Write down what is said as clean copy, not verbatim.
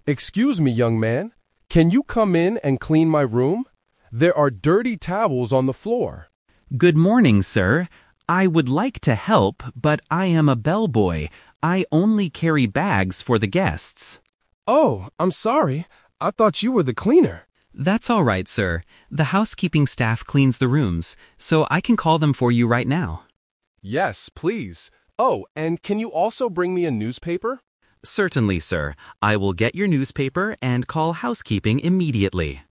Excuse me, young man. Can you come in and clean my room? There are dirty towels on the floor. Good morning, sir. I would like to help, but I am a bellboy. I only carry bags for the guests. Oh, I'm sorry. I thought you were the cleaner. That's all right, sir. The housekeeping staff cleans the rooms, so I can call them for you right now. Yes, please. Oh, and can you also bring me a newspaper? Certainly, sir. I will get your newspaper and call housekeeping immediately.